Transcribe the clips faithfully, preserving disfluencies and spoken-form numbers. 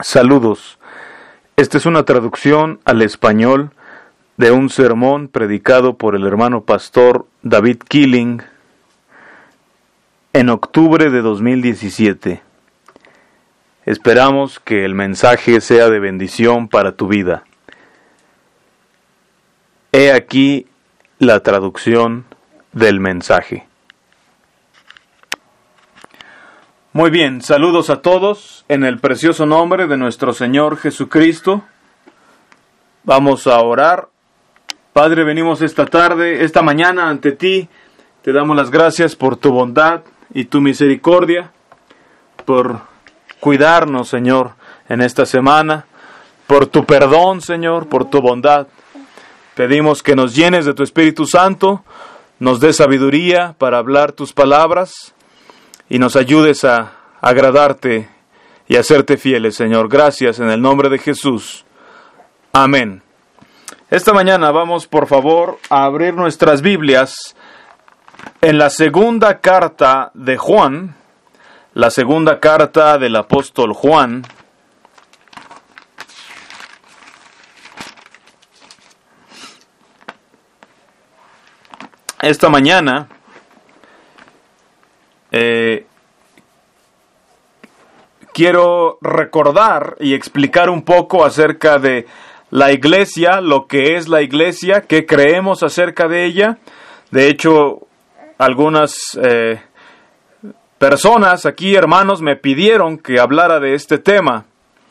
Saludos. Esta es una traducción al español de un sermón predicado por el hermano pastor David Killing en octubre de dos mil diecisiete. Esperamos que el mensaje sea de bendición para tu vida. He aquí la traducción del mensaje. Muy bien, saludos a todos en el precioso nombre de nuestro Señor Jesucristo. Vamos a orar. Padre, venimos esta tarde, esta mañana ante ti. Te damos las gracias por tu bondad y tu misericordia, por cuidarnos, Señor, en esta semana, por tu perdón, Señor, por tu bondad. Pedimos que nos llenes de tu Espíritu Santo, nos dé sabiduría para hablar tus palabras y nos ayudes a agradarte y a serte fieles, Señor. Gracias en el nombre de Jesús. Amén. Esta mañana vamos, por favor, a abrir nuestras Biblias en la segunda carta de Juan, la segunda carta del apóstol Juan. Esta mañana eh, quiero recordar y explicar un poco acerca de la iglesia, lo que es la iglesia, qué creemos acerca de ella. De hecho, algunas eh, personas aquí, hermanos, me pidieron que hablara de este tema.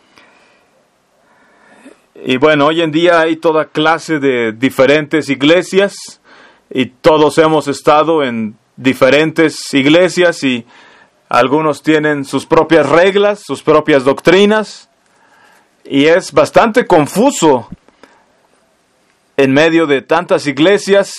Y bueno, hoy en día hay toda clase de diferentes iglesias y todos hemos estado en diferentes iglesias y algunos tienen sus propias reglas, sus propias doctrinas, y es bastante confuso en medio de tantas iglesias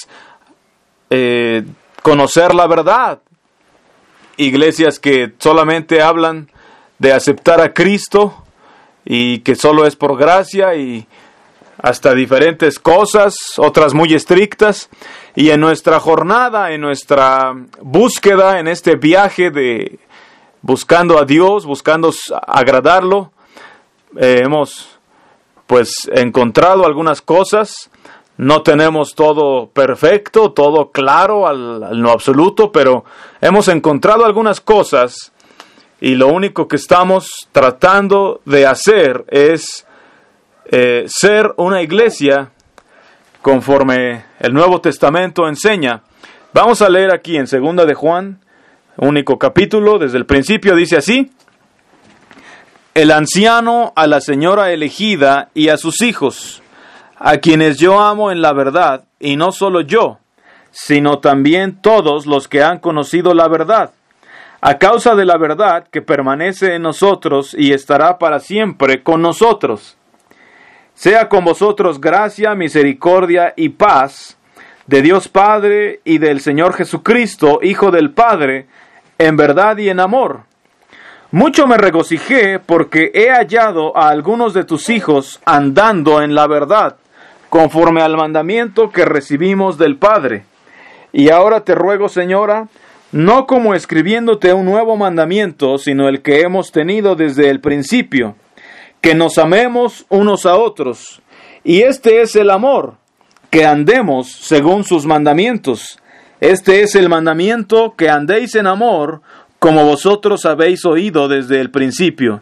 eh, conocer la verdad. Iglesias que solamente hablan de aceptar a Cristo y que solo es por gracia y hasta diferentes cosas, otras muy estrictas. Y en nuestra jornada, en nuestra búsqueda, en este viaje de buscando a Dios, buscando agradarlo, eh, hemos pues encontrado algunas cosas. No tenemos todo perfecto, todo claro al, al no absoluto, pero hemos encontrado algunas cosas y lo único que estamos tratando de hacer es eh, ser una iglesia conforme el Nuevo Testamento enseña. Vamos a leer aquí en Segunda de Juan, único capítulo, desde el principio dice así: el anciano a la señora elegida y a sus hijos, a quienes yo amo en la verdad, y no solo yo, sino también todos los que han conocido la verdad, a causa de la verdad que permanece en nosotros y estará para siempre con nosotros. Sea con vosotros gracia, misericordia y paz de Dios Padre y del Señor Jesucristo, Hijo del Padre, en verdad y en amor. Mucho me regocijé porque he hallado a algunos de tus hijos andando en la verdad, conforme al mandamiento que recibimos del Padre. Y ahora te ruego, Señora, no como escribiéndote un nuevo mandamiento, sino el que hemos tenido desde el principio, que nos amemos unos a otros. Y este es el amor, que andemos según sus mandamientos. Este es el mandamiento, que andéis en amor, como vosotros habéis oído desde el principio.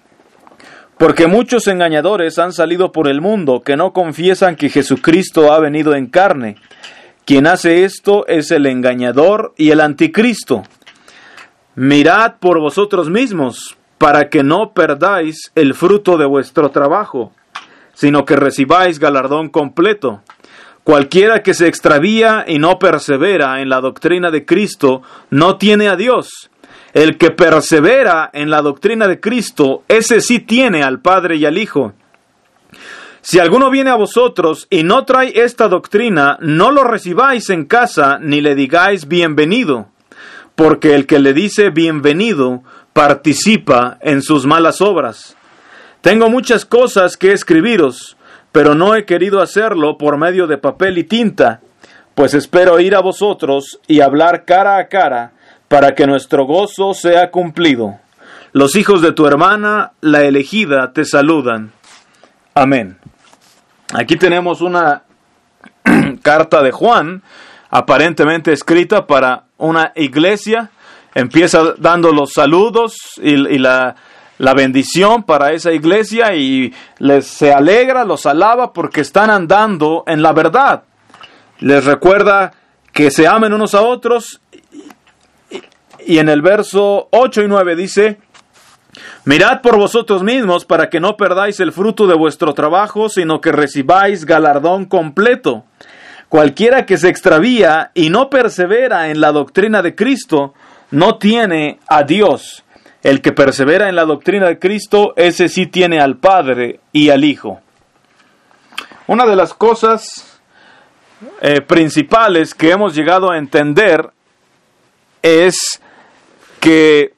Porque muchos engañadores han salido por el mundo, que no confiesan que Jesucristo ha venido en carne. Quien hace esto es el engañador y el anticristo. Mirad por vosotros mismos, para que no perdáis el fruto de vuestro trabajo, sino que recibáis galardón completo. Cualquiera que se extravía y no persevera en la doctrina de Cristo, no tiene a Dios. El que persevera en la doctrina de Cristo, ese sí tiene al Padre y al Hijo. Si alguno viene a vosotros y no trae esta doctrina, no lo recibáis en casa, ni le digáis bienvenido, porque el que le dice bienvenido, participa en sus malas obras. Tengo muchas cosas que escribiros, pero no he querido hacerlo por medio de papel y tinta, pues espero ir a vosotros y hablar cara a cara, para que nuestro gozo sea cumplido. Los hijos de tu hermana, la elegida, te saludan. Amén. Aquí tenemos una carta de Juan, aparentemente escrita para una iglesia. Empieza dando los saludos y, y la, la bendición para esa iglesia y les se alegra, los alaba porque están andando en la verdad. Les recuerda que se amen unos a otros y, y en el verso ocho y nueve dice: mirad por vosotros mismos para que no perdáis el fruto de vuestro trabajo, sino que recibáis galardón completo. Cualquiera que se extravía y no persevera en la doctrina de Cristo, no tiene a Dios. El que persevera en la doctrina de Cristo, ese sí tiene al Padre y al Hijo. Una de las cosas eh, principales que hemos llegado a entender es que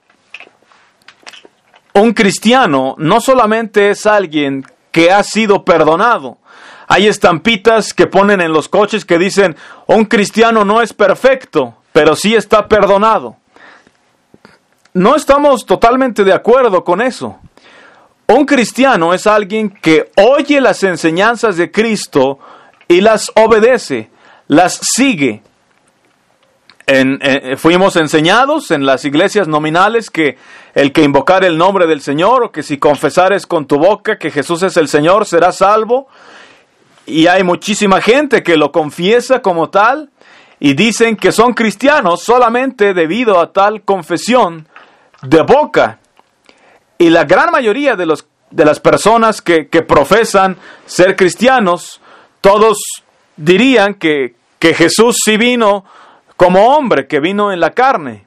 un cristiano no solamente es alguien que ha sido perdonado. Hay estampitas que ponen en los coches que dicen: un cristiano no es perfecto, pero sí está perdonado. No estamos totalmente de acuerdo con eso. Un cristiano es alguien que oye las enseñanzas de Cristo y las obedece, las sigue. En, en, fuimos enseñados en las iglesias nominales que el que invocar el nombre del Señor, o que si confesares con tu boca que Jesús es el Señor, serás salvo. Y hay muchísima gente que lo confiesa como tal y dicen que son cristianos solamente debido a tal confesión de boca. Y la gran mayoría de, los, de las personas que, que profesan ser cristianos, todos dirían que, que Jesús sí vino como hombre, que vino en la carne.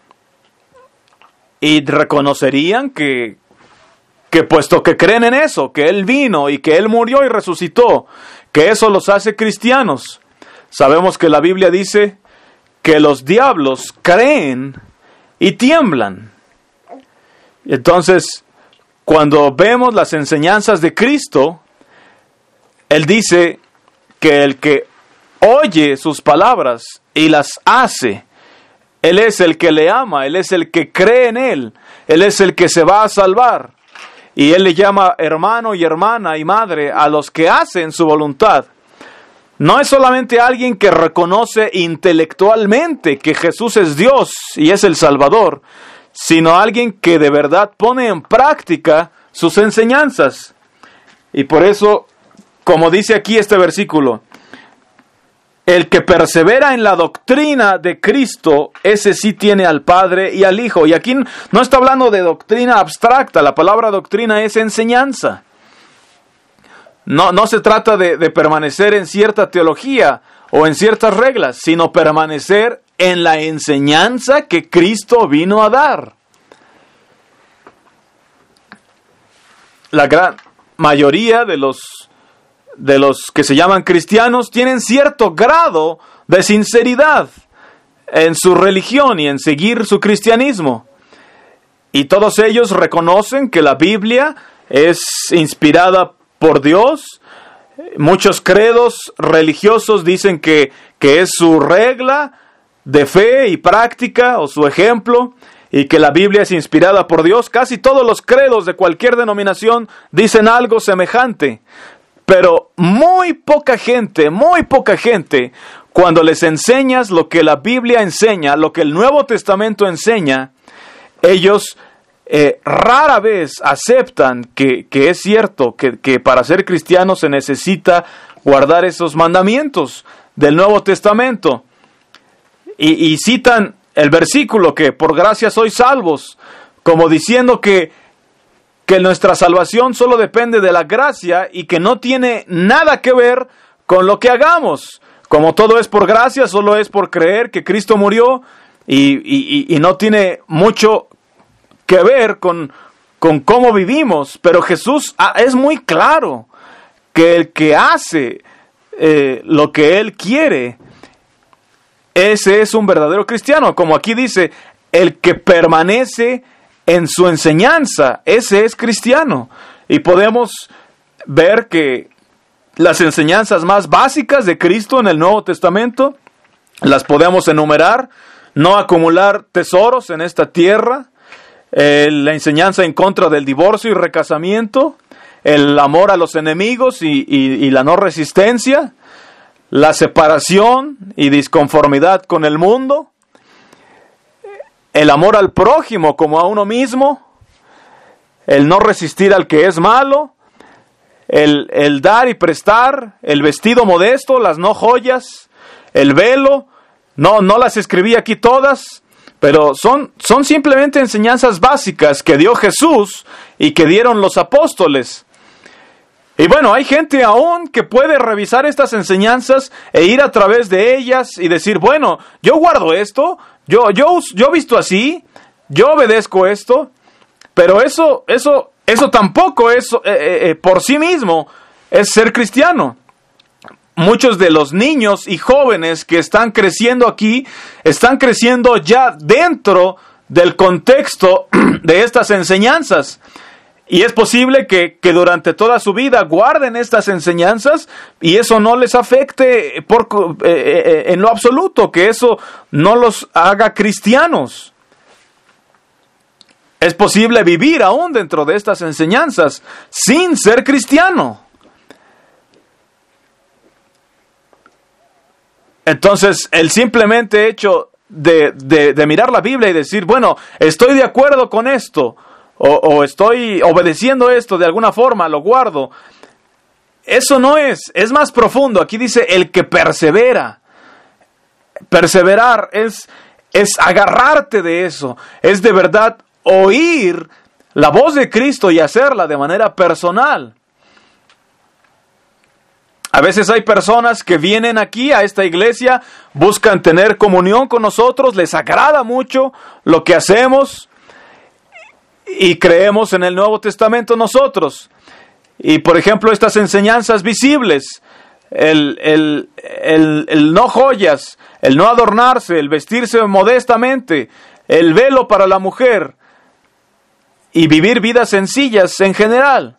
Y reconocerían que, que puesto que creen en eso, que Él vino y que Él murió y resucitó, que eso los hace cristianos. Sabemos que la Biblia dice que los diablos creen y tiemblan. Entonces, cuando vemos las enseñanzas de Cristo, Él dice que el que oye sus palabras y las hace, Él es el que le ama, Él es el que cree en Él, Él es el que se va a salvar. Y Él le llama hermano y hermana y madre a los que hacen su voluntad. No es solamente alguien que reconoce intelectualmente que Jesús es Dios y es el Salvador, sino alguien que de verdad pone en práctica sus enseñanzas. Y por eso, como dice aquí este versículo, el que persevera en la doctrina de Cristo, ese sí tiene al Padre y al Hijo. Y aquí no está hablando de doctrina abstracta, la palabra doctrina es enseñanza. No, no se trata de, de permanecer en cierta teología o en ciertas reglas, sino permanecer en la enseñanza que Cristo vino a dar. La gran mayoría de los, de los que se llaman cristianos tienen cierto grado de sinceridad en su religión y en seguir su cristianismo. Y todos ellos reconocen que la Biblia es inspirada por Dios. Muchos credos religiosos dicen que, que es su regla de fe y práctica o su ejemplo, y que la Biblia es inspirada por Dios. Casi todos los credos de cualquier denominación dicen algo semejante, pero muy poca gente, muy poca gente, cuando les enseñas lo que la Biblia enseña, lo que el Nuevo Testamento enseña, ellos eh, rara vez aceptan que, que es cierto, que, que para ser cristiano se necesita guardar esos mandamientos del Nuevo Testamento. Y, y citan el versículo que por gracia sois salvos, como diciendo que, que nuestra salvación solo depende de la gracia y que no tiene nada que ver con lo que hagamos. Como todo es por gracia, solo es por creer que Cristo murió y, y, y no tiene mucho que ver con, con cómo vivimos. Pero Jesús es muy claro que el que hace eh, lo que Él quiere, ese es un verdadero cristiano. Como aquí dice, el que permanece en su enseñanza, ese es cristiano. Y podemos ver que las enseñanzas más básicas de Cristo en el Nuevo Testamento las podemos enumerar: no acumular tesoros en esta tierra, eh, la enseñanza en contra del divorcio y recasamiento, el amor a los enemigos y, y, y la no resistencia, la separación y disconformidad con el mundo, el amor al prójimo como a uno mismo, el no resistir al que es malo, el, el dar y prestar, el vestido modesto, las no joyas, el velo. No, no las escribí aquí todas, pero son, son simplemente enseñanzas básicas que dio Jesús y que dieron los apóstoles. Y bueno, hay gente aún que puede revisar estas enseñanzas e ir a través de ellas y decir, bueno, yo guardo esto, yo, yo, yo he visto así, yo obedezco esto, pero eso, eso, eso tampoco es eh, eh, por sí mismo es ser cristiano. Muchos de los niños y jóvenes que están creciendo aquí, están creciendo ya dentro del contexto de estas enseñanzas. Y es posible que, que durante toda su vida guarden estas enseñanzas y eso no les afecte por, eh, eh, en lo absoluto, que eso no los haga cristianos. Es posible vivir aún dentro de estas enseñanzas sin ser cristiano. Entonces, el simplemente hecho de, de, de mirar la Biblia y decir, bueno, estoy de acuerdo con esto, o, o estoy obedeciendo esto de alguna forma, lo guardo. Eso no es, es más profundo. Aquí dice el que persevera. Perseverar es, es agarrarte de eso, es de verdad oír la voz de Cristo y hacerla de manera personal. A veces hay personas que vienen aquí a esta iglesia, buscan tener comunión con nosotros, les agrada mucho lo que hacemos y creemos en el Nuevo Testamento nosotros. Y por ejemplo, estas enseñanzas visibles, el, el, el, el no joyas, el no adornarse, el vestirse modestamente, el velo para la mujer y vivir vidas sencillas en general.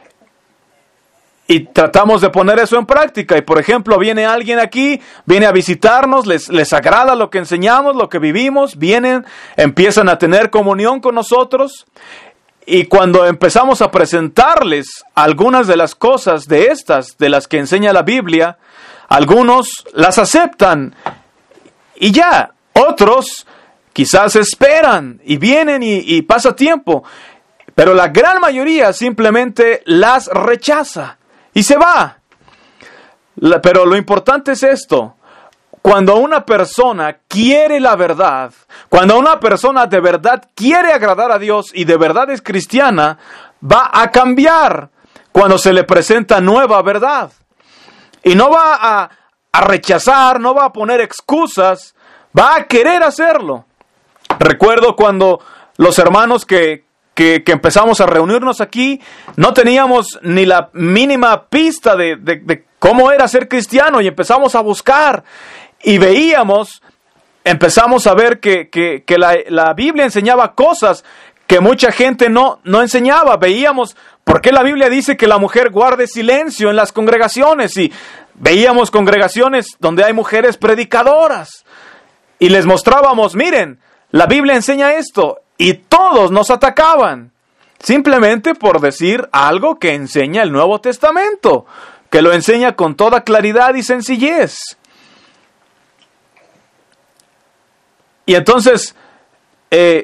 Y tratamos de poner eso en práctica. Y por ejemplo, viene alguien aquí, viene a visitarnos, les, les agrada lo que enseñamos, lo que vivimos, vienen, empiezan a tener comunión con nosotros. Y cuando empezamos a presentarles algunas de las cosas de estas, de las que enseña la Biblia, algunos las aceptan. Y ya, otros quizás esperan y vienen y, y pasa tiempo. Pero la gran mayoría simplemente las rechaza. Y se va. Pero lo importante es esto. Cuando una persona quiere la verdad, cuando una persona de verdad quiere agradar a Dios y de verdad es cristiana, va a cambiar cuando se le presenta nueva verdad. Y no va a, a rechazar, no va a poner excusas, va a querer hacerlo. Recuerdo cuando los hermanos que... Que, que empezamos a reunirnos aquí, no teníamos ni la mínima pista de, de, de cómo era ser cristiano y empezamos a buscar y veíamos, empezamos a ver que, que, que la, la Biblia enseñaba cosas que mucha gente no, no enseñaba. Veíamos por qué la Biblia dice que la mujer guarde silencio en las congregaciones y veíamos congregaciones donde hay mujeres predicadoras y les mostrábamos, miren, la Biblia enseña esto. Y todos nos atacaban, simplemente por decir algo que enseña el Nuevo Testamento, que lo enseña con toda claridad y sencillez. Y entonces, eh,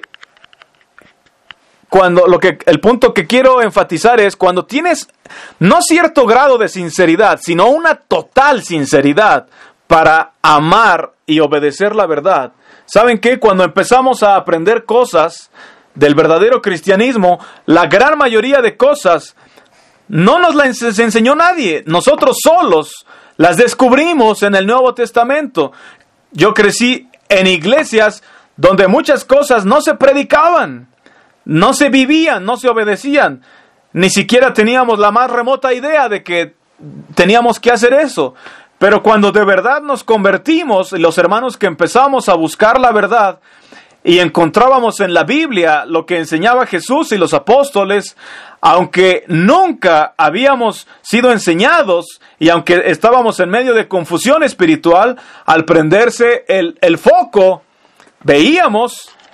cuando lo que el punto que quiero enfatizar es cuando tienes no cierto grado de sinceridad, sino una total sinceridad para amar y obedecer la verdad. ¿Saben qué? Cuando empezamos a aprender cosas del verdadero cristianismo, la gran mayoría de cosas no nos las enseñó nadie. Nosotros solos las descubrimos en el Nuevo Testamento. Yo crecí en iglesias donde muchas cosas no se predicaban, no se vivían, no se obedecían. Ni siquiera teníamos la más remota idea de que teníamos que hacer eso. Pero cuando de verdad nos convertimos, los hermanos que empezamos a buscar la verdad y encontrábamos en la Biblia lo que enseñaba Jesús y los apóstoles, aunque nunca habíamos sido enseñados y aunque estábamos en medio de confusión espiritual, al prenderse el, el foco, veíamos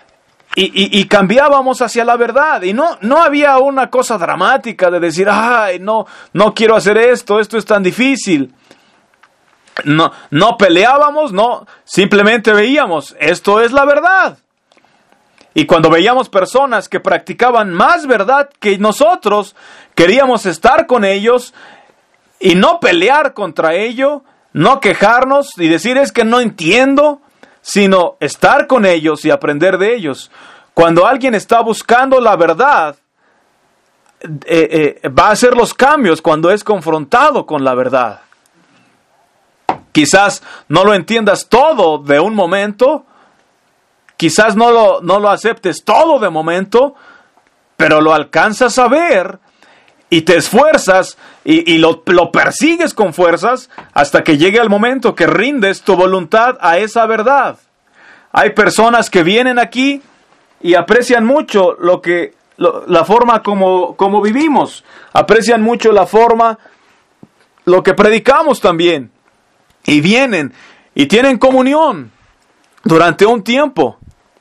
y, y, y cambiábamos hacia la verdad. Y no, no había una cosa dramática de decir, ay, no, no quiero hacer esto, esto es tan difícil. No, no peleábamos, no, simplemente veíamos, esto es la verdad. Y cuando veíamos personas que practicaban más verdad que nosotros, queríamos estar con ellos y no pelear contra ello, no quejarnos y decir es que no entiendo, sino estar con ellos y aprender de ellos. Cuando alguien está buscando la verdad, eh, eh, va a hacer los cambios cuando es confrontado con la verdad. Quizás no lo entiendas todo de un momento, quizás no lo, no lo aceptes todo de momento, pero lo alcanzas a ver y te esfuerzas y, y lo, lo persigues con fuerzas hasta que llegue el momento que rindes tu voluntad a esa verdad. Hay personas que vienen aquí y aprecian mucho lo que, lo, la forma como, como vivimos, aprecian mucho la forma, lo que predicamos también. Y vienen y tienen comunión durante un tiempo.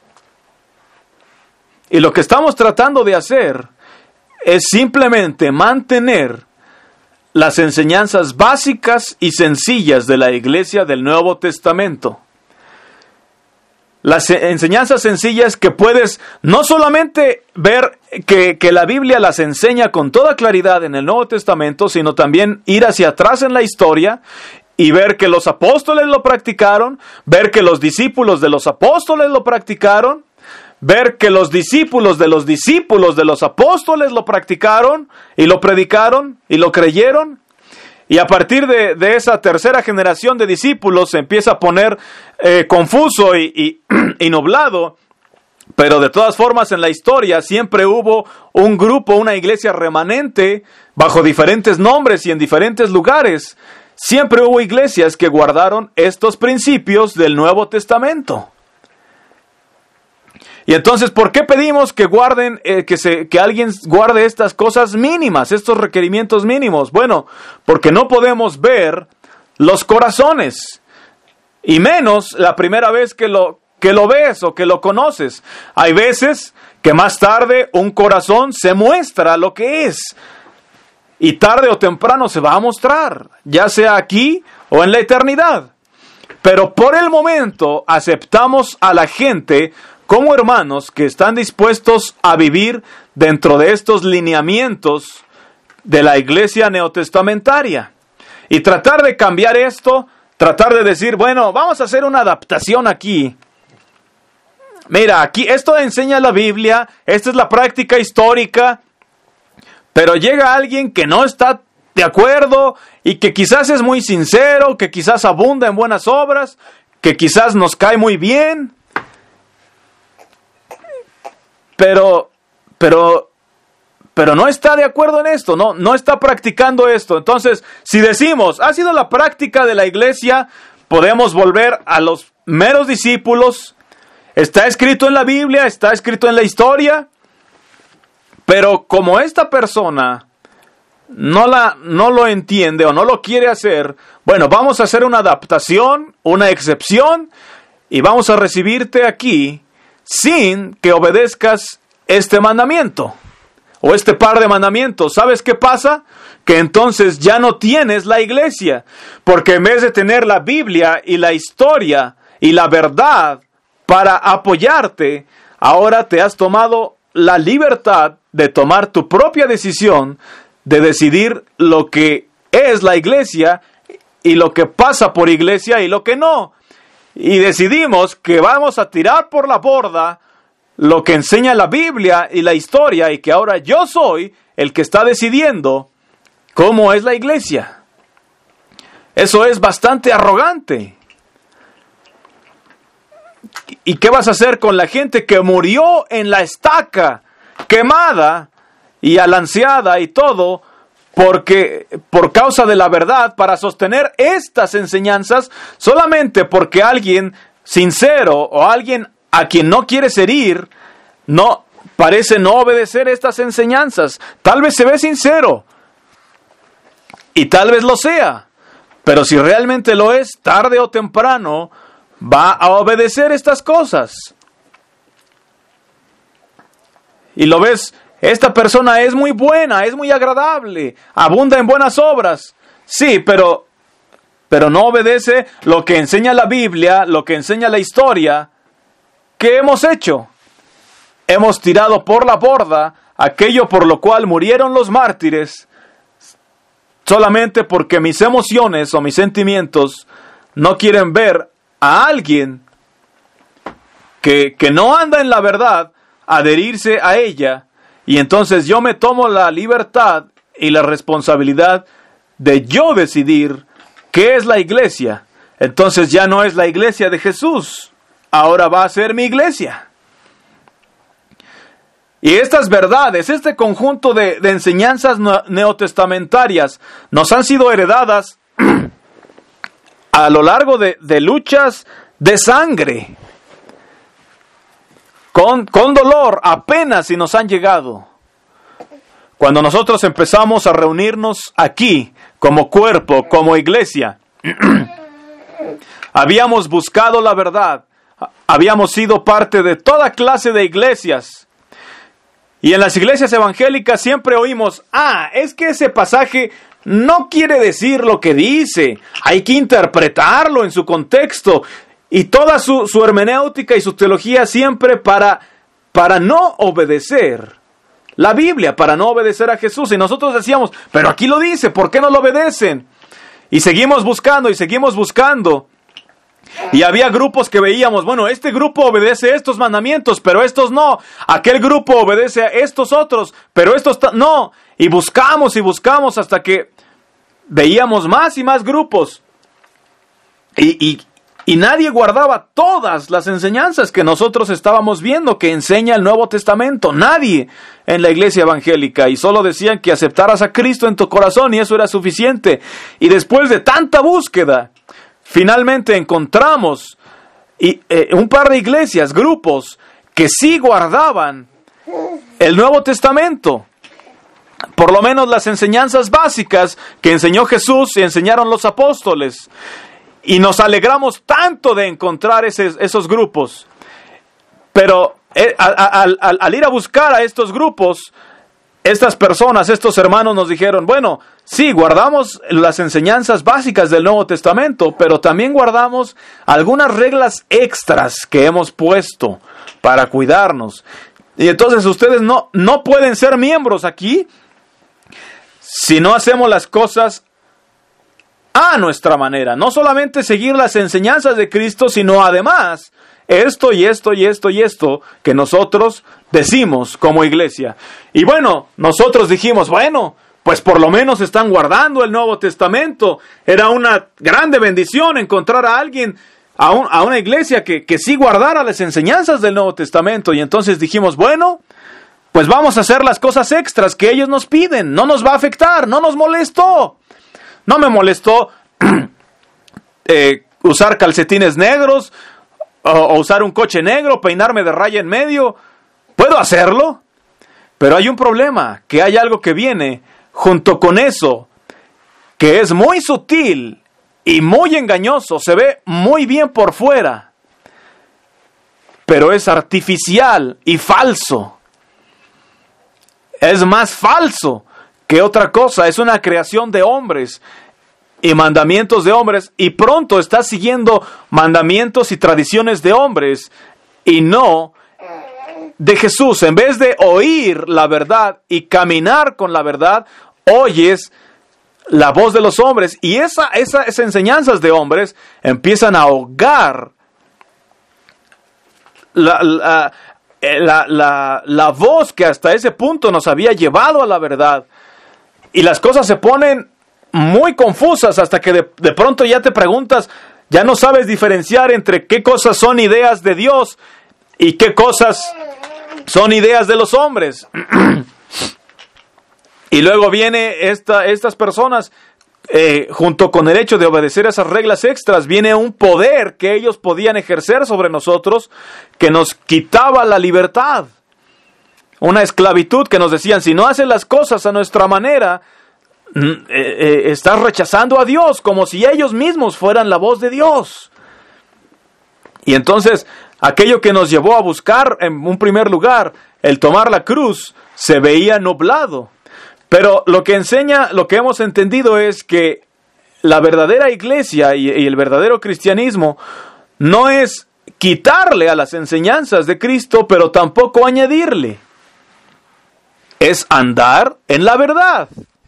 Y lo que estamos tratando de hacer es simplemente mantener las enseñanzas básicas y sencillas de la iglesia del Nuevo Testamento. Las enseñanzas sencillas que puedes no solamente ver que, que la Biblia las enseña con toda claridad en el Nuevo Testamento, sino también ir hacia atrás en la historia y ver que los apóstoles lo practicaron, ver que los discípulos de los apóstoles lo practicaron, ver que los discípulos de los discípulos de los apóstoles lo practicaron y lo predicaron y lo creyeron. Y a partir de, de esa tercera generación de discípulos se empieza a poner eh, confuso y, y, y nublado. Pero de todas formas en la historia siempre hubo un grupo, una iglesia remanente bajo diferentes nombres y en diferentes lugares. Siempre hubo iglesias que guardaron estos principios del Nuevo Testamento. Y entonces, ¿por qué pedimos que guarden, eh, que, se, que alguien guarde estas cosas mínimas, estos requerimientos mínimos? Bueno, porque no podemos ver los corazones, y menos la primera vez que lo, que lo ves o que lo conoces. Hay veces que más tarde un corazón se muestra lo que es. Y tarde o temprano se va a mostrar, ya sea aquí o en la eternidad. Pero por el momento aceptamos a la gente como hermanos que están dispuestos a vivir dentro de estos lineamientos de la iglesia neotestamentaria. Y tratar de cambiar esto, tratar de decir, bueno, vamos a hacer una adaptación aquí. Mira, aquí esto enseña la Biblia, esta es la práctica histórica. Pero llega alguien que no está de acuerdo y que quizás es muy sincero, que quizás abunda en buenas obras, que quizás nos cae muy bien, pero, pero, pero no está de acuerdo en esto, no, no está practicando esto. Entonces, si decimos, ha sido la práctica de la iglesia, podemos volver a los meros discípulos, está escrito en la Biblia, está escrito en la historia. Pero como esta persona no, la, no lo entiende o no lo quiere hacer, bueno, vamos a hacer una adaptación, una excepción, y vamos a recibirte aquí sin que obedezcas este mandamiento o este par de mandamientos. ¿Sabes qué pasa? Que entonces ya no tienes la iglesia, porque en vez de tener la Biblia y la historia y la verdad para apoyarte, ahora te has tomado la libertad de tomar tu propia decisión, de decidir lo que es la iglesia y lo que pasa por iglesia y lo que no. Y decidimos que vamos a tirar por la borda lo que enseña la Biblia y la historia y que ahora yo soy el que está decidiendo cómo es la iglesia. Eso es bastante arrogante. ¿Y qué vas a hacer con la gente que murió en la estaca, quemada y alanceada y todo, porque por causa de la verdad, para sostener estas enseñanzas, solamente porque alguien sincero o alguien a quien no quieres herir, no parece no obedecer estas enseñanzas? Tal vez se ve sincero y tal vez lo sea, pero si realmente lo es, tarde o temprano va a obedecer estas cosas. y lo ves, esta persona es muy buena, es muy agradable, abunda en buenas obras. Sí, pero, pero no obedece lo que enseña la Biblia, lo que enseña la historia. ¿Qué hemos hecho? Hemos tirado por la borda aquello por lo cual murieron los mártires, solamente porque mis emociones o mis sentimientos no quieren ver a alguien que, que no anda en la verdad adherirse a ella, y entonces yo me tomo la libertad y la responsabilidad de yo decidir qué es la iglesia. Entonces ya no es la iglesia de Jesús, ahora va a ser mi iglesia. Y estas verdades, este conjunto de, de enseñanzas neotestamentarias nos han sido heredadas a lo largo de, de luchas de sangre, con, con dolor, apenas si nos han llegado. Cuando nosotros empezamos a reunirnos aquí, como cuerpo, como iglesia, habíamos buscado la verdad, habíamos sido parte de toda clase de iglesias. Y en las iglesias evangélicas siempre oímos, ah, es que ese pasaje no quiere decir lo que dice, hay que interpretarlo en su contexto, y toda su, su hermenéutica y su teología siempre para, para no obedecer la Biblia, para no obedecer a Jesús. Y nosotros decíamos, pero aquí lo dice, ¿por qué no lo obedecen? Y seguimos buscando y seguimos buscando. Y había grupos que veíamos, bueno, este grupo obedece estos mandamientos, pero estos no. Aquel grupo obedece a estos otros, pero estos ta- no. Y buscamos y buscamos hasta que veíamos más y más grupos. Y, y, y nadie guardaba todas las enseñanzas que nosotros estábamos viendo que enseña el Nuevo Testamento. Nadie en la iglesia evangélica. Y solo decían que aceptaras a Cristo en tu corazón y eso era suficiente. Y después de tanta búsqueda, finalmente encontramos y, eh, un par de iglesias, grupos, que sí guardaban el Nuevo Testamento. Por lo menos las enseñanzas básicas que enseñó Jesús y enseñaron los apóstoles. Y nos alegramos tanto de encontrar ese, esos grupos. Pero eh, al, al, al ir a buscar a estos grupos, estas personas, estos hermanos nos dijeron, bueno, sí, guardamos las enseñanzas básicas del Nuevo Testamento, pero también guardamos algunas reglas extras que hemos puesto para cuidarnos. Y entonces ustedes no, no pueden ser miembros aquí si no hacemos las cosas a nuestra manera. No solamente seguir las enseñanzas de Cristo, sino además esto y esto y esto y esto que nosotros decimos como iglesia. Y bueno, nosotros dijimos, bueno, pues por lo menos están guardando el Nuevo Testamento. Era una grande bendición encontrar a alguien, a, un, a una iglesia que, que sí guardara las enseñanzas del Nuevo Testamento. Y entonces dijimos, bueno, pues vamos a hacer las cosas extras que ellos nos piden. No nos va a afectar, no nos molestó. No me molestó eh, usar calcetines negros, o, o usar un coche negro, peinarme de raya en medio. ¿Puedo hacerlo? Pero hay un problema, que hay algo que viene junto con eso, que es muy sutil y muy engañoso. Se ve muy bien por fuera, pero es artificial y falso. Es más falso que otra cosa. Es una creación de hombres y mandamientos de hombres, y pronto está siguiendo mandamientos y tradiciones de hombres y no de Jesús. En vez de oír la verdad y caminar con la verdad, oyes la voz de los hombres, y esa, esa, esas enseñanzas de hombres empiezan a ahogar la, la, la, la, la voz que hasta ese punto nos había llevado a la verdad, y las cosas se ponen muy confusas hasta que de, de pronto ya te preguntas, ya no sabes diferenciar entre qué cosas son ideas de Dios y qué cosas son ideas de los hombres. Y luego viene esta, estas personas, eh, junto con el hecho de obedecer esas reglas extras, viene un poder que ellos podían ejercer sobre nosotros, que nos quitaba la libertad. Una esclavitud que nos decían, si no haces las cosas a nuestra manera, eh, eh, estás rechazando a Dios, como si ellos mismos fueran la voz de Dios. Y entonces, aquello que nos llevó a buscar en un primer lugar el tomar la cruz se veía nublado. Pero lo que enseña, lo que hemos entendido es que la verdadera iglesia y, y el verdadero cristianismo no es quitarle a las enseñanzas de Cristo, pero tampoco añadirle. Es andar en la verdad.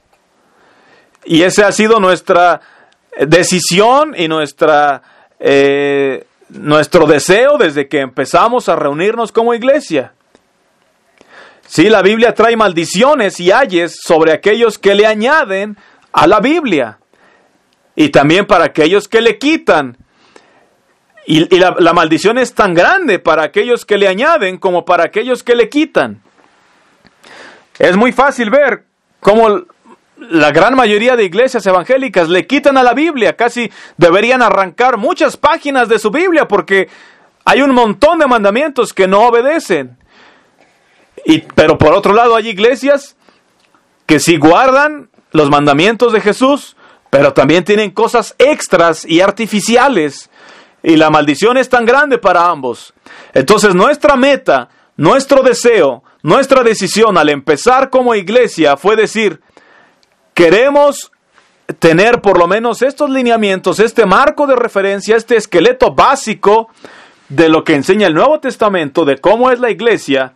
Y esa ha sido nuestra decisión y nuestra, eh, nuestro deseo desde que empezamos a reunirnos como iglesia. Sí, la Biblia trae maldiciones y ayes sobre aquellos que le añaden a la Biblia. Y también para aquellos que le quitan. Y, y la, la maldición es tan grande para aquellos que le añaden como para aquellos que le quitan. Es muy fácil ver cómo la gran mayoría de iglesias evangélicas le quitan a la Biblia. Casi deberían arrancar muchas páginas de su Biblia porque hay un montón de mandamientos que no obedecen. Y, pero por otro lado hay iglesias que sí guardan los mandamientos de Jesús, pero también tienen cosas extras y artificiales. Y la maldición es tan grande para ambos. Entonces nuestra meta, nuestro deseo, nuestra decisión al empezar como iglesia fue decir, queremos tener por lo menos estos lineamientos, este marco de referencia, este esqueleto básico de lo que enseña el Nuevo Testamento, de cómo es la iglesia.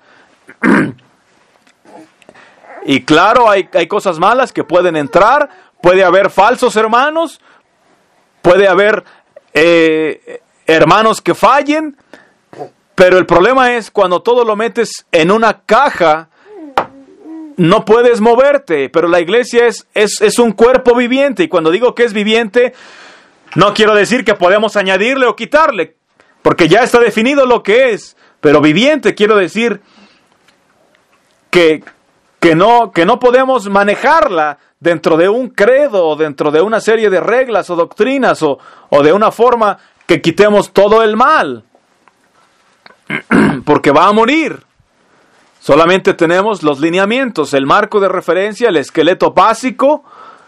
Y claro, hay, hay cosas malas que pueden entrar, puede haber falsos hermanos, puede haber eh, hermanos que fallen, pero el problema es cuando todo lo metes en una caja, no puedes moverte. Pero la iglesia es, es, es un cuerpo viviente, y cuando digo que es viviente, no quiero decir que podemos añadirle o quitarle, porque ya está definido lo que es, pero viviente quiero decir que, que, no, que no podemos manejarla dentro de un credo, o dentro de una serie de reglas o doctrinas, o, o de una forma que quitemos todo el mal, porque va a morir. Solamente tenemos los lineamientos, el marco de referencia, el esqueleto básico.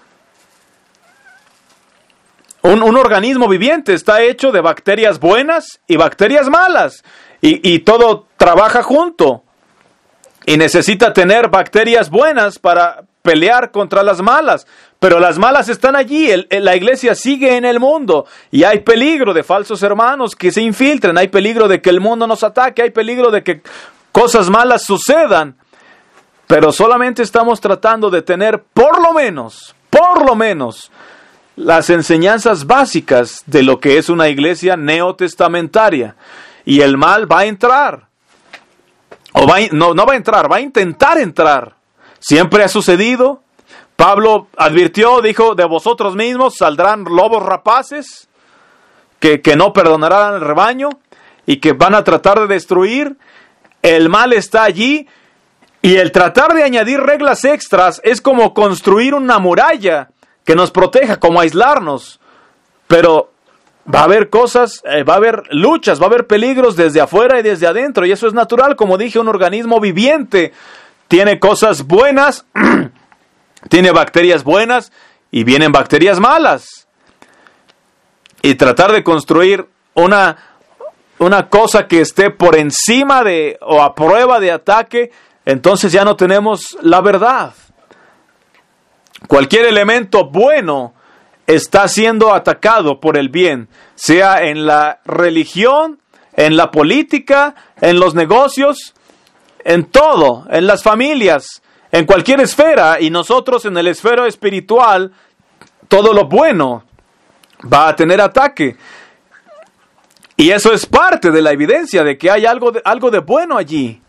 Un, un organismo viviente está hecho de bacterias buenas y bacterias malas, y, y todo trabaja junto. Y necesita tener bacterias buenas para pelear contra las malas. Pero las malas están allí, el, el, la iglesia sigue en el mundo. Y hay peligro de falsos hermanos que se infiltren, hay peligro de que el mundo nos ataque, hay peligro de que cosas malas sucedan. Pero solamente estamos tratando de tener por lo menos, por lo menos, las enseñanzas básicas de lo que es una iglesia neotestamentaria. Y el mal va a entrar. O va, no, no va a entrar, va a intentar entrar. Siempre ha sucedido. Pablo advirtió, dijo, de vosotros mismos saldrán lobos rapaces que, que no perdonarán al rebaño y que van a tratar de destruir. El mal está allí, y el tratar de añadir reglas extras es como construir una muralla que nos proteja, como aislarnos. Pero va a haber cosas, eh, va a haber luchas, va a haber peligros desde afuera y desde adentro, y eso es natural. Como dije, un organismo viviente tiene cosas buenas, tiene bacterias buenas y vienen bacterias malas. Y tratar de construir una, una cosa que esté por encima de o a prueba de ataque, entonces ya no tenemos la verdad. Cualquier elemento bueno está siendo atacado por el bien, sea en la religión, en la política, en los negocios, en todo, en las familias, en cualquier esfera, y nosotros en el esfero espiritual, todo lo bueno va a tener ataque. Y eso es parte de la evidencia de que hay algo de, algo de bueno allí.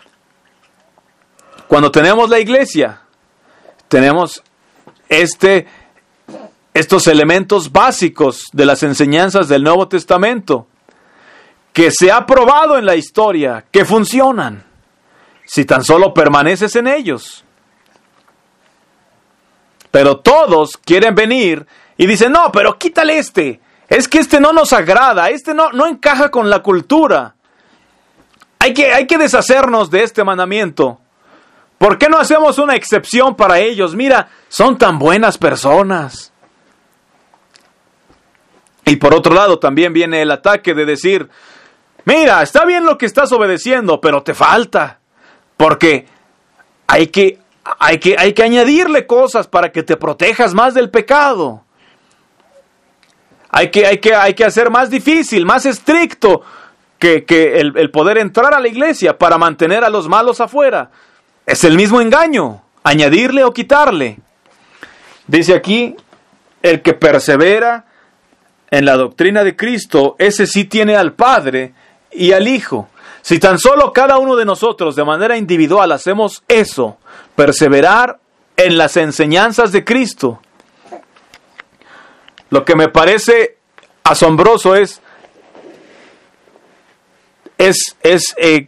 Cuando tenemos la iglesia, tenemos este, estos elementos básicos de las enseñanzas del Nuevo Testamento, que se ha probado en la historia, que funcionan, si tan solo permaneces en ellos. Pero todos quieren venir y dicen, no, pero quítale este, es que este no nos agrada, este no, no encaja con la cultura. Hay que, hay que deshacernos de este mandamiento. ¿Por qué no hacemos una excepción para ellos? Mira, son tan buenas personas. Y por otro lado también viene el ataque de decir, mira, está bien lo que estás obedeciendo, pero te falta. Porque hay que, hay que, hay que añadirle cosas para que te protejas más del pecado. Hay que, hay que, hay que hacer más difícil, más estricto que, que el, el poder entrar a la iglesia para mantener a los malos afuera. Es el mismo engaño, añadirle o quitarle. Dice aquí, el que persevera en la doctrina de Cristo, ese sí tiene al Padre y al Hijo. Si tan solo cada uno de nosotros de manera individual hacemos eso, perseverar en las enseñanzas de Cristo, lo que me parece asombroso es, es, es, eh,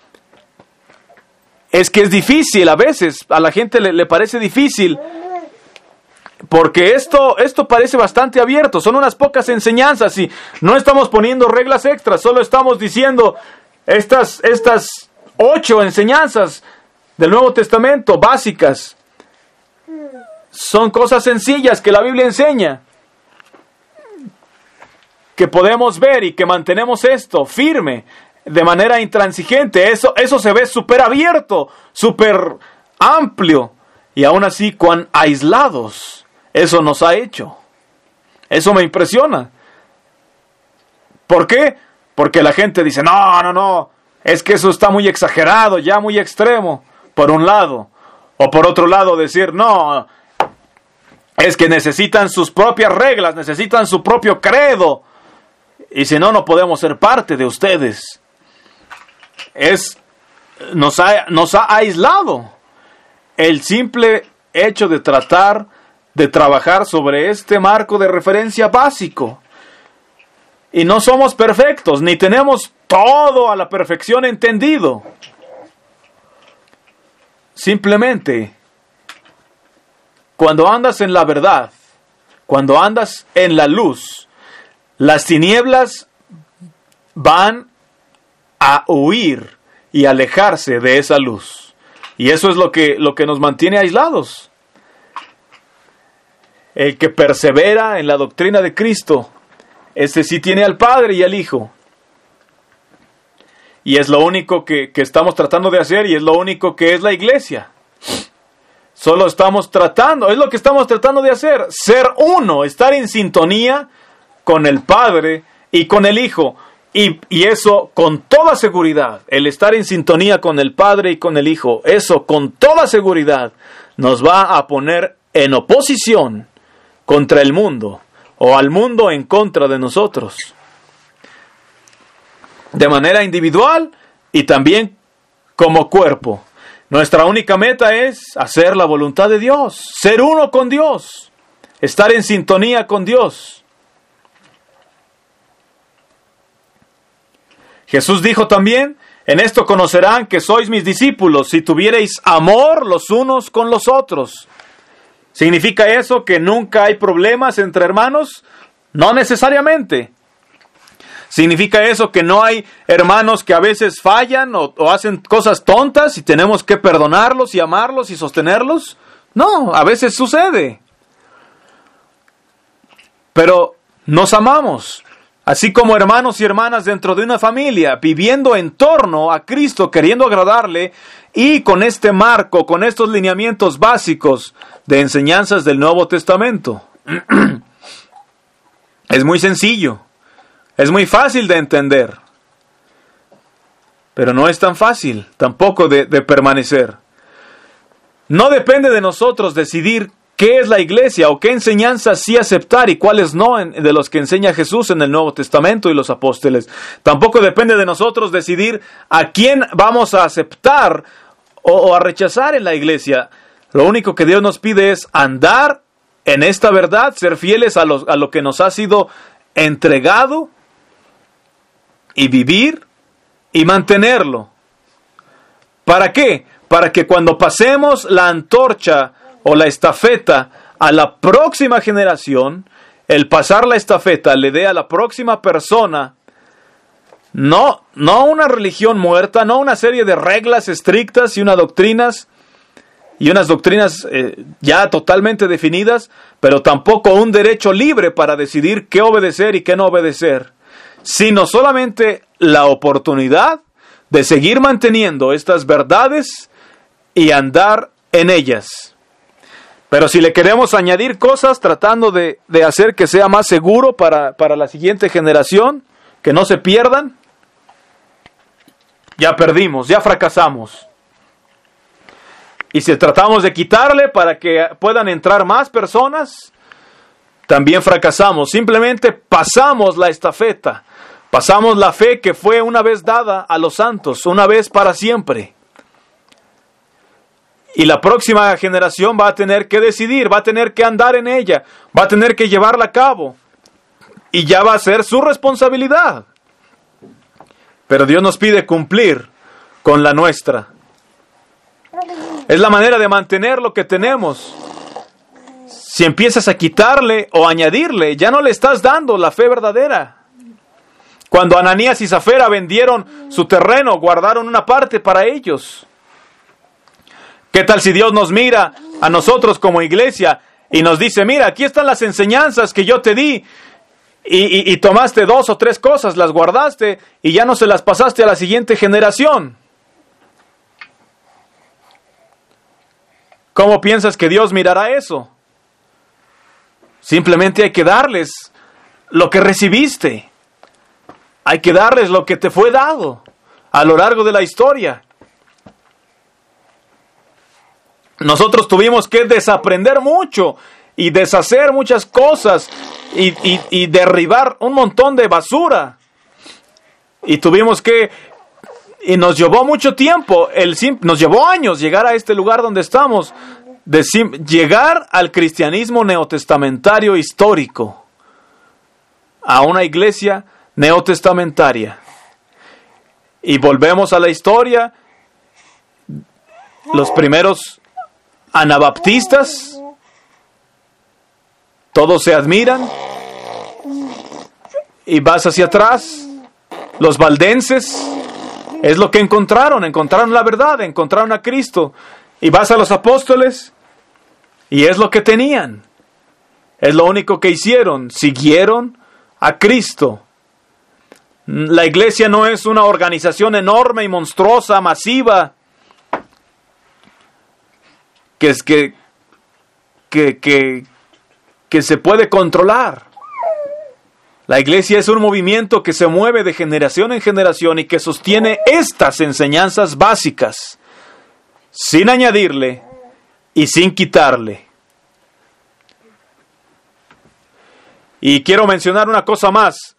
es que es difícil a veces, a la gente le, le parece difícil, porque esto, esto parece bastante abierto, son unas pocas enseñanzas y no estamos poniendo reglas extras, solo estamos diciendo estas, estas ocho enseñanzas del Nuevo Testamento básicas. Son cosas sencillas que la Biblia enseña, que podemos ver y que mantenemos esto firme, de manera intransigente. Eso, eso se ve súper abierto, súper amplio, y aún así cuán aislados eso nos ha hecho. Eso me impresiona. ¿Por qué? Porque la gente dice, no, no, no, es que eso está muy exagerado, ya muy extremo, por un lado. O por otro lado decir, no, es que necesitan sus propias reglas, necesitan su propio credo, y si no, no podemos ser parte de ustedes. Es, nos ha, nos ha aislado el simple hecho de tratar de trabajar sobre este marco de referencia básico. Y no somos perfectos, ni tenemos todo a la perfección entendido. Simplemente, cuando andas en la verdad, cuando andas en la luz, las tinieblas van a huir y alejarse de esa luz. Y eso es lo que, lo que nos mantiene aislados. El que persevera en la doctrina de Cristo, ese sí tiene al Padre y al Hijo. Y es lo único que, que estamos tratando de hacer, y es lo único que es la iglesia. Solo estamos tratando, es lo que estamos tratando de hacer, ser uno, estar en sintonía con el Padre y con el Hijo. Y, y eso con toda seguridad, el estar en sintonía con el Padre y con el Hijo, eso con toda seguridad nos va a poner en oposición contra el mundo, o al mundo en contra de nosotros, de manera individual y también como cuerpo. Nuestra única meta es hacer la voluntad de Dios, ser uno con Dios, estar en sintonía con Dios. Jesús dijo también, en esto conocerán que sois mis discípulos, si tuviereis amor los unos con los otros. ¿Significa eso que nunca hay problemas entre hermanos? No necesariamente. ¿Significa eso que no hay hermanos que a veces fallan o, o hacen cosas tontas y tenemos que perdonarlos y amarlos y sostenerlos? No, a veces sucede. Pero nos amamos, así como hermanos y hermanas dentro de una familia, viviendo en torno a Cristo, queriendo agradarle, y con este marco, con estos lineamientos básicos de enseñanzas del Nuevo Testamento. Es muy sencillo, es muy fácil de entender, pero no es tan fácil tampoco de, de permanecer. No depende de nosotros decidir qué es la iglesia o qué enseñanzas sí aceptar y cuáles no en, de los que enseña Jesús en el Nuevo Testamento y los apóstoles. Tampoco depende de nosotros decidir a quién vamos a aceptar o, o a rechazar en la iglesia. Lo único que Dios nos pide es andar en esta verdad, ser fieles a lo, a lo que nos ha sido entregado y vivir y mantenerlo. ¿Para qué? Para que cuando pasemos la antorcha o la estafeta a la próxima generación, el pasar la estafeta le dé a la próxima persona no, no una religión muerta, no una serie de reglas estrictas y unas doctrinas y unas doctrinas eh, ya totalmente definidas, pero tampoco un derecho libre para decidir qué obedecer y qué no obedecer, sino solamente la oportunidad de seguir manteniendo estas verdades y andar en ellas. Pero si le queremos añadir cosas tratando de, de hacer que sea más seguro para, para la siguiente generación, que no se pierdan, ya perdimos, ya fracasamos. Y si tratamos de quitarle para que puedan entrar más personas, también fracasamos. Simplemente pasamos la estafeta, pasamos la fe que fue una vez dada a los santos, una vez para siempre. Y la próxima generación va a tener que decidir, va a tener que andar en ella, va a tener que llevarla a cabo. Y ya va a ser su responsabilidad. Pero Dios nos pide cumplir con la nuestra. Es la manera de mantener lo que tenemos. Si empiezas a quitarle o añadirle, ya no le estás dando la fe verdadera. Cuando Ananías y Zafira vendieron su terreno, guardaron una parte para ellos. ¿Qué tal si Dios nos mira a nosotros como iglesia y nos dice, mira, aquí están las enseñanzas que yo te di y, y, y tomaste dos o tres cosas, las guardaste y ya no se las pasaste a la siguiente generación? ¿Cómo piensas que Dios mirará eso? Simplemente hay que darles lo que recibiste. Hay que darles lo que te fue dado a lo largo de la historia. Nosotros tuvimos que desaprender mucho y deshacer muchas cosas y, y, y derribar un montón de basura. Y tuvimos que, y nos llevó mucho tiempo, el, nos llevó años llegar a este lugar donde estamos, de, llegar al cristianismo neotestamentario histórico, a una iglesia neotestamentaria. Y volvemos a la historia, los primeros anabaptistas, todos se admiran, y vas hacia atrás, los valdenses, es lo que encontraron, encontraron la verdad, encontraron a Cristo, y vas a los apóstoles, y es lo que tenían, es lo único que hicieron, siguieron a Cristo. La iglesia no es una organización enorme y monstruosa, masiva, que es que, que, que, que se puede controlar. La iglesia es un movimiento que se mueve de generación en generación y que sostiene estas enseñanzas básicas, sin añadirle y sin quitarle. Y quiero mencionar una cosa más.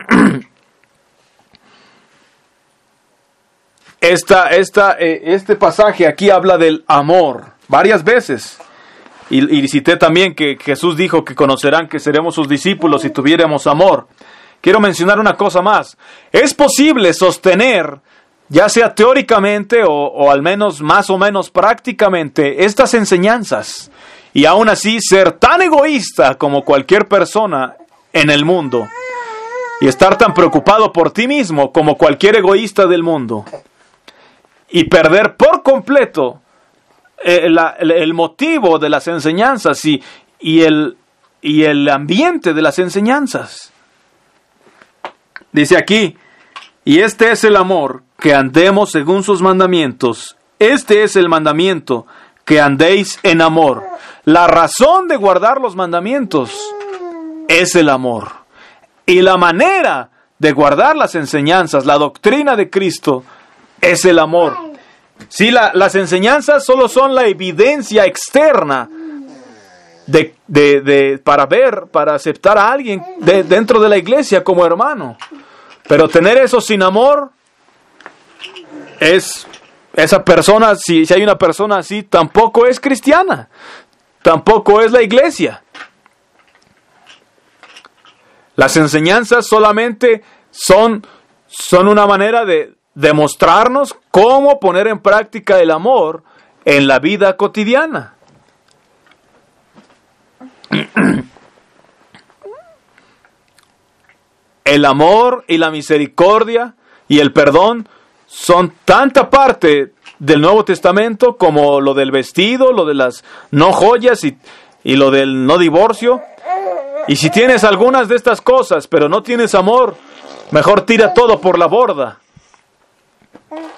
Esta, esta, eh, este pasaje aquí habla del amor. Varias veces. Y, y cité también que Jesús dijo que conocerán que seremos sus discípulos si tuviéramos amor. Quiero mencionar una cosa más. Es posible sostener, ya sea teóricamente o, o al menos más o menos prácticamente, estas enseñanzas. Y aún así ser tan egoísta como cualquier persona en el mundo. Y estar tan preocupado por ti mismo como cualquier egoísta del mundo. Y perder por completo El, el, el motivo de las enseñanzas y, y, el, y el ambiente de las enseñanzas. Dice aquí, y este es el amor, que andemos según sus mandamientos. Este es el mandamiento, que andéis en amor. La razón de guardar los mandamientos es el amor. Y la manera de guardar las enseñanzas, la doctrina de Cristo, es el amor. Sí, la, las enseñanzas solo son la evidencia externa de, de, de, para ver, para aceptar a alguien de, dentro de la iglesia como hermano. Pero tener eso sin amor, es esa persona, si, si hay una persona así, tampoco es cristiana, tampoco es la iglesia. Las enseñanzas solamente son, son una manera de demostrarnos cómo poner en práctica el amor en la vida cotidiana. El amor y la misericordia y el perdón son tanta parte del Nuevo Testamento como lo del vestido, lo de las no joyas y, y lo del no divorcio. Y si tienes algunas de estas cosas pero no tienes amor, mejor tira todo por la borda.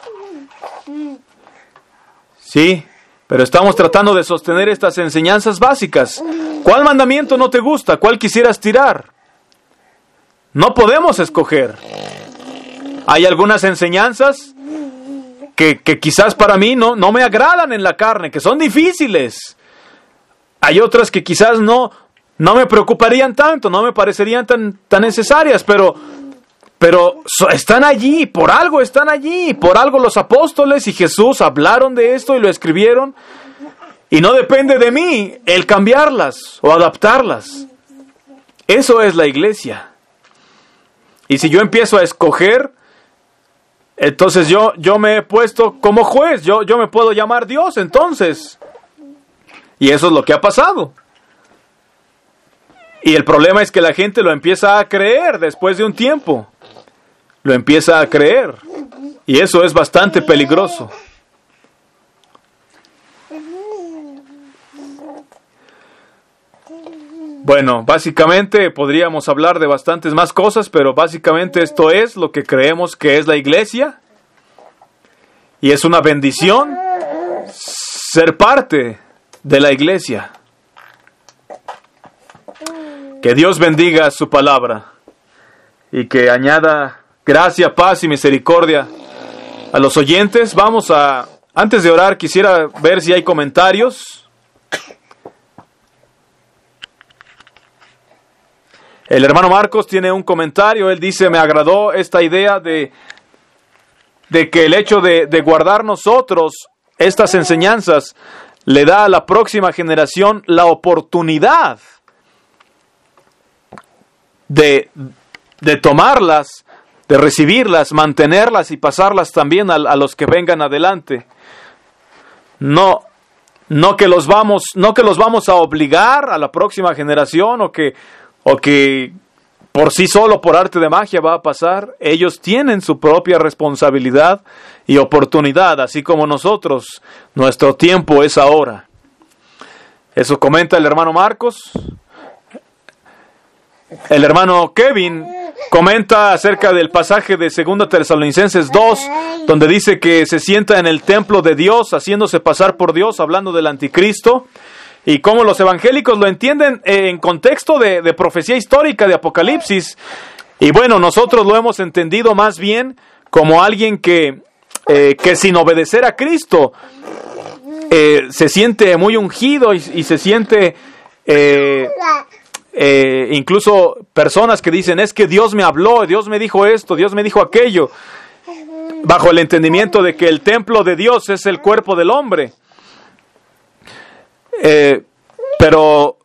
¿Sí? Pero estamos tratando de sostener estas enseñanzas básicas. ¿Cuál mandamiento no te gusta? ¿Cuál quisieras tirar? No podemos escoger. Hay algunas enseñanzas que, que quizás para mí no, no me agradan en la carne, que son difíciles. Hay otras que quizás no, no me preocuparían tanto, no me parecerían tan, tan necesarias, pero, pero están allí, por algo están allí, por algo los apóstoles y Jesús hablaron de esto y lo escribieron, y no depende de mí el cambiarlas o adaptarlas. Eso es la iglesia. Y si yo empiezo a escoger, entonces yo, yo me he puesto como juez, yo, yo me puedo llamar Dios entonces. Y eso es lo que ha pasado. Y el problema es que la gente lo empieza a creer después de un tiempo. Lo empieza a creer. Y eso es bastante peligroso. Bueno, básicamente podríamos hablar de bastantes más cosas, pero básicamente esto es lo que creemos que es la iglesia. Y es una bendición ser parte de la iglesia. Que Dios bendiga su palabra y que añada gracia, paz y misericordia a los oyentes. Vamos a, antes de orar, quisiera ver si hay comentarios. El hermano Marcos tiene un comentario. Él dice: me agradó esta idea de, de que el hecho de, de guardar nosotros estas enseñanzas le da a la próxima generación la oportunidad de, de tomarlas, de recibirlas, mantenerlas y pasarlas también a, a los que vengan adelante. No, no que los vamos, no que los vamos a obligar a la próxima generación o que, o que por sí solo, por arte de magia va a pasar. Ellos tienen su propia responsabilidad y oportunidad, así como nosotros. Nuestro tiempo es ahora. Eso comenta el hermano Marcos. El hermano Kevin comenta acerca del pasaje de Segunda Tesalonicenses dos, donde dice que se sienta en el templo de Dios, haciéndose pasar por Dios, hablando del anticristo, y cómo los evangélicos lo entienden en contexto de, de profecía histórica de Apocalipsis. Y bueno, nosotros lo hemos entendido más bien como alguien que, eh, que sin obedecer a Cristo eh, se siente muy ungido y, y se siente... Eh, Eh, incluso personas que dicen: es que Dios me habló, Dios me dijo esto, Dios me dijo aquello, bajo el entendimiento de que el templo de Dios es el cuerpo del hombre. Eh, pero,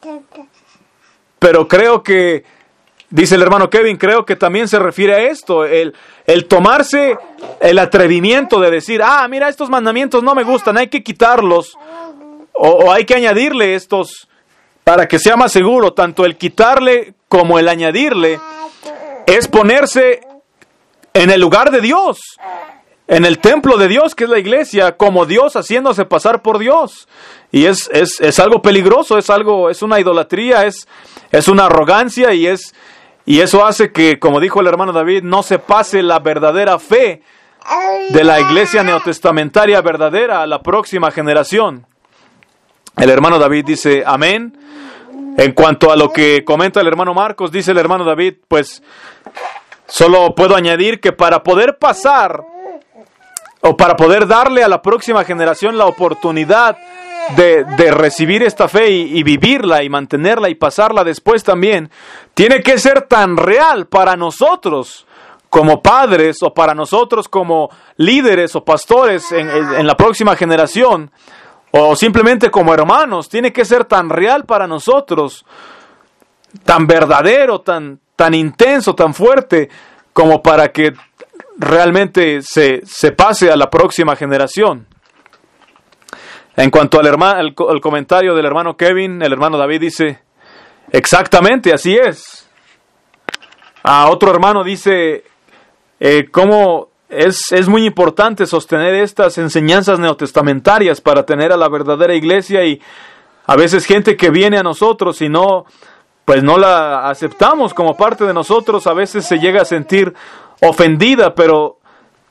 pero creo que, dice el hermano Kevin, creo que también se refiere a esto, el, el tomarse el atrevimiento de decir: ah, mira, estos mandamientos no me gustan, hay que quitarlos, o, o hay que añadirle estos, para que sea más seguro. Tanto el quitarle como el añadirle es ponerse en el lugar de Dios, en el templo de Dios, que es la iglesia, como Dios haciéndose pasar por Dios. Y es, es, es algo peligroso, es algo, es una idolatría, es, es una arrogancia, y es, y eso hace que, como dijo el hermano David, no se pase la verdadera fe de la iglesia neotestamentaria verdadera a la próxima generación. El hermano David dice amén. En cuanto a lo que comenta el hermano Marcos, dice el hermano David, pues solo puedo añadir que para poder pasar o para poder darle a la próxima generación la oportunidad de, de recibir esta fe y, y vivirla y mantenerla y pasarla después también, tiene que ser tan real para nosotros como padres o para nosotros como líderes o pastores en, en la próxima generación, o simplemente como hermanos. Tiene que ser tan real para nosotros, tan verdadero, tan, tan intenso, tan fuerte, como para que realmente se, se pase a la próxima generación. En cuanto al, hermano, al, al comentario del hermano Kevin, el hermano David dice: exactamente, así es. A otro hermano dice, eh, ¿cómo...? Es, es muy importante sostener estas enseñanzas neotestamentarias para tener a la verdadera iglesia, y a veces gente que viene a nosotros y no, pues no la aceptamos como parte de nosotros, a veces se llega a sentir ofendida, pero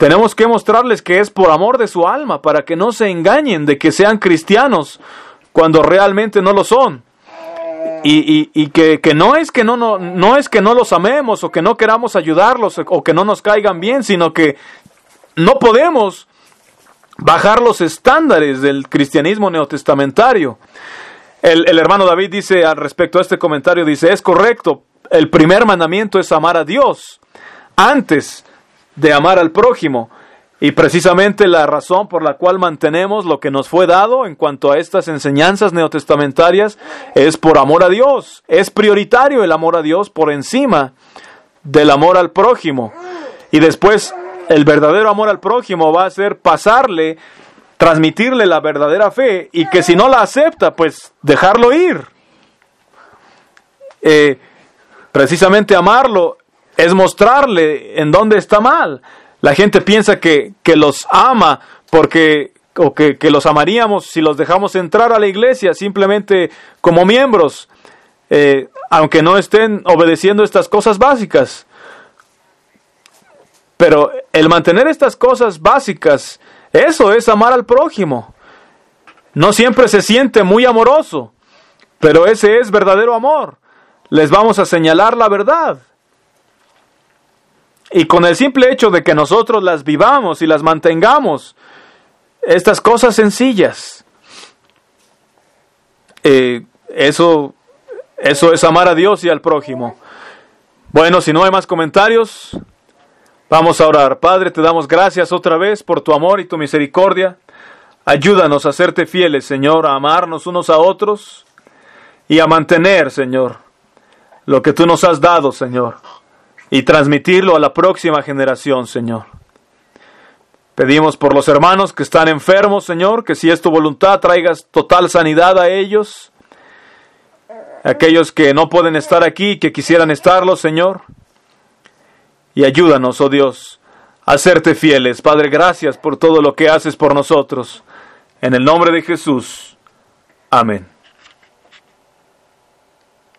Tenemos que mostrarles que es por amor de su alma, para que no se engañen de que sean cristianos cuando realmente no lo son. Y, y, y que, que no es que no, no, no es que no los amemos o que no queramos ayudarlos o que no nos caigan bien, sino que no podemos bajar los estándares del cristianismo neotestamentario. El, el hermano David dice al respecto a este comentario, dice, es correcto, el primer mandamiento es amar a Dios antes de amar al prójimo. Y precisamente la razón por la cual mantenemos lo que nos fue dado en cuanto a estas enseñanzas neotestamentarias es por amor a Dios. Es prioritario el amor a Dios por encima del amor al prójimo. Y después el verdadero amor al prójimo va a ser pasarle, transmitirle la verdadera fe, y que si no la acepta, pues dejarlo ir. Eh, precisamente amarlo es mostrarle en dónde está mal. La gente piensa que, que los ama porque, o que, que los amaríamos si los dejamos entrar a la iglesia simplemente como miembros, eh, aunque no estén obedeciendo estas cosas básicas. Pero el mantener estas cosas básicas, eso es amar al prójimo. No siempre se siente muy amoroso, pero ese es verdadero amor. Les vamos a señalar la verdad. Y con el simple hecho de que nosotros las vivamos y las mantengamos, estas cosas sencillas, eh, eso, eso es amar a Dios y al prójimo. Bueno, si no hay más comentarios, vamos a orar. Padre, te damos gracias otra vez por tu amor y tu misericordia. Ayúdanos a serte fieles, Señor, a amarnos unos a otros y a mantener, Señor, lo que tú nos has dado, Señor, y transmitirlo a la próxima generación, Señor. Pedimos por los hermanos que están enfermos, Señor, que si es tu voluntad traigas total sanidad a ellos. Aquellos que no pueden estar aquí, que quisieran estarlo, Señor. Y ayúdanos, oh Dios, a serte fieles. Padre, gracias por todo lo que haces por nosotros. En el nombre de Jesús. Amén.